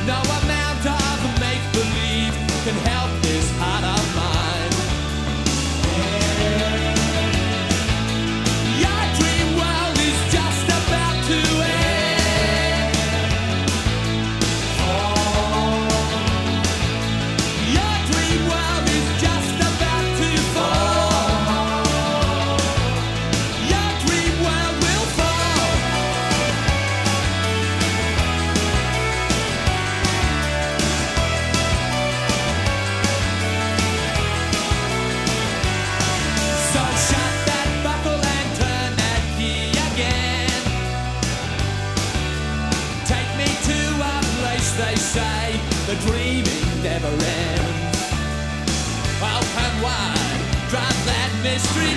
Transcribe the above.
No amount of make-believe can help this heart of mine. Your dream world is just about to end. Your dream world is just about to fall. Your dream world will fall. So shut that buckle and turn that key again. Take me to a place they say the dreaming never ends. Open wide, drive that mystery